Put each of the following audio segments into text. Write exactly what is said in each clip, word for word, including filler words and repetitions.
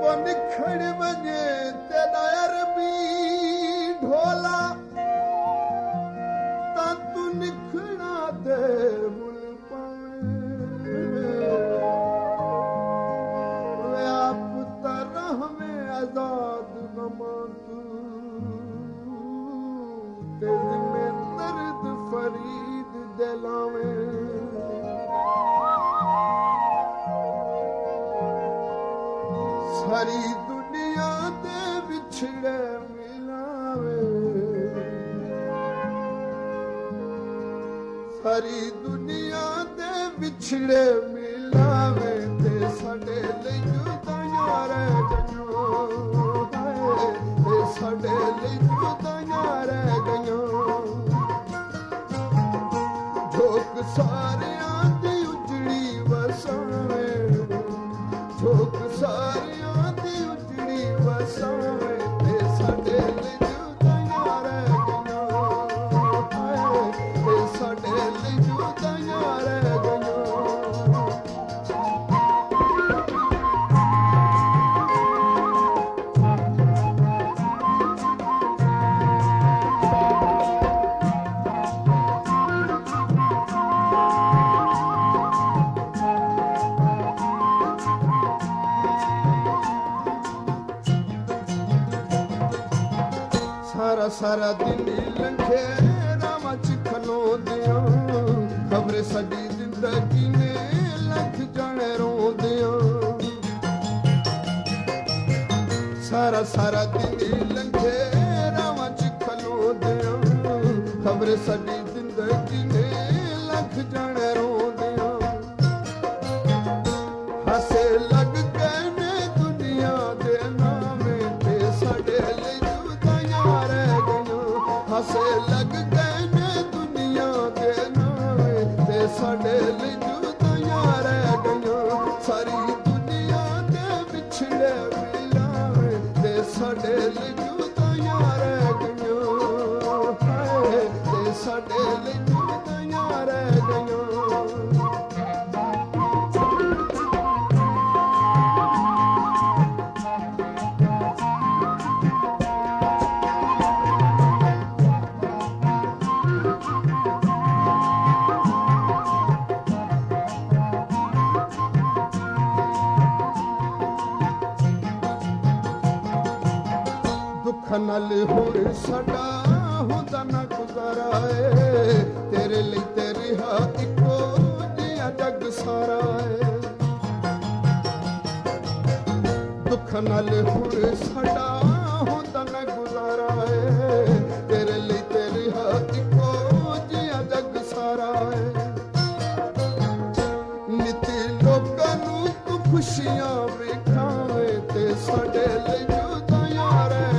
निखड़ वञे तेरा अरबी ढोला ता तू निखड़ा दे मुल पावे आप तरह में आजाद नमातू दिल में दर्द फरीद दिलावे सारी दुनिया दे विछड़े मिलावे सारी दुनिया दे विछड़े मिलावे ते साडे लई जुदाइयां रह गईयां ते साडे लई जुदाइयां रह गईयां झोंक सारियां दी उजड़ी वसावे झोंक सारियां दी उजड़ी वसावे ते साडे लई जुदाइयां रह गईयां ते साडे लई जुदाइयां रह गईयां सारा सारा दिन लंघे रावां च खलोंदियां खबरे साडी जिंदगी ने लंघ जाने रोंदियां सारा सारा दिन लंघे रावां च खलोंदियां खबरे साडी जिंदगी ने लंघ जाने रोंदियां हसे लग गए ने दुनिया दे नामे ते साडे लई हसे लग गए ने दुनिया दे नावे ते साडे लई जुदाइयां रह गईयां सारी दुनिया दे विछड़े मिलावे ते साडे लई जुदाइयां रह गईयां हाय ते साडे लई जुदाइयां रह गईयां नल हुण साडा हुंदा ना गुजारा है तेरे लई तेरे हा इको जिहा जग सारा है दुख नल हुण साडा हुंदा ना गुजारा है तेरे लई तेरे हा इको जिहा जग सारा है नित लोकां नूं तू खुशियां विखावे ते साडे लई जुदाइयां रह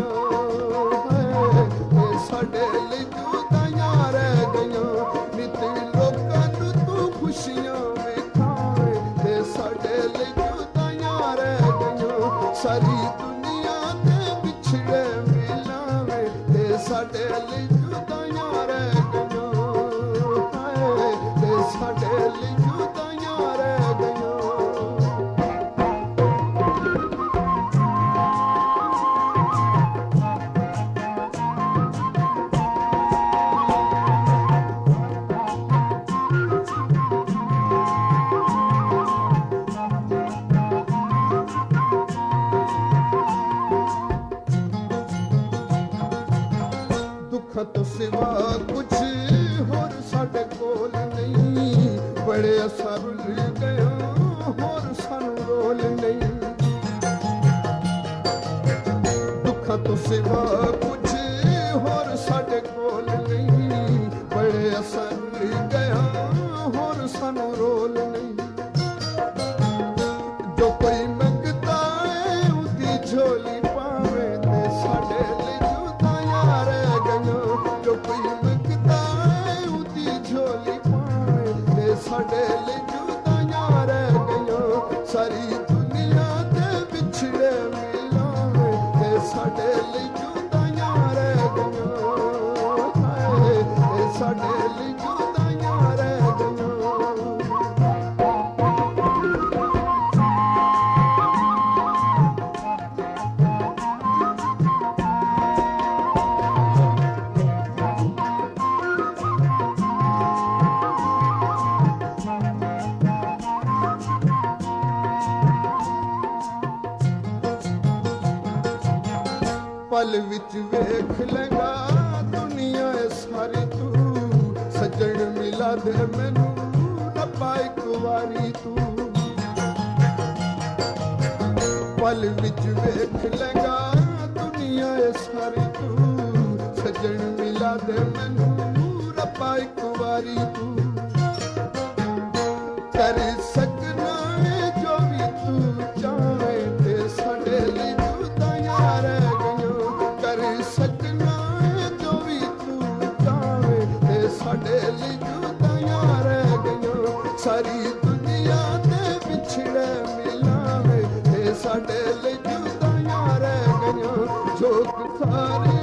साडे लई जुदाइयां रह गईयां नित लोकां नूं तू खुशियां विखावे ते साडे लई जुदाइयां रह गईयां सारी दुनिया दे विछड़े मिलावे ते साडे लई जुदाइयां रह गईयां हाय ते साडे लई जुदाइयां रह गईयां तो सिवा कुछ होर साडे कोल नहीं बड़े असां रुल गए होर सानू रोल नहीं दुखा तो सिवा कुछ होर साडे कोल नहीं बड़े असां रुल गए होर सानू रोल नहीं जो कोई मंगता है उदी झोली पावे ते साडे लई जुदाइयां रह गईयां जो कोई मंगता है उदी झोली पावे ते साडे लई जुदाइयां रह गईयां सारी दुनिया दे विछड़े मिलावे ते साडे लई जुदाइयां पल विच वेख लेगा दुनिया सारी तू सजन मिला दे मैनू रब्बा एक वारी तू पल विच वेख लेगा दुनिया सारी तू सजन मिला दे मैनू रब्बा एक वारी तू कर सकना है जो भी तू चाहे ते साडे लई जुदाइयां रह गईयां कर सकना है जो भी तू चाहे ते साडे लई जुदाइयां रह गईयां सारी दुनिया ते विछड़े मिलावे ते साडे लई जुदाइयां रह गईयां जोक सारी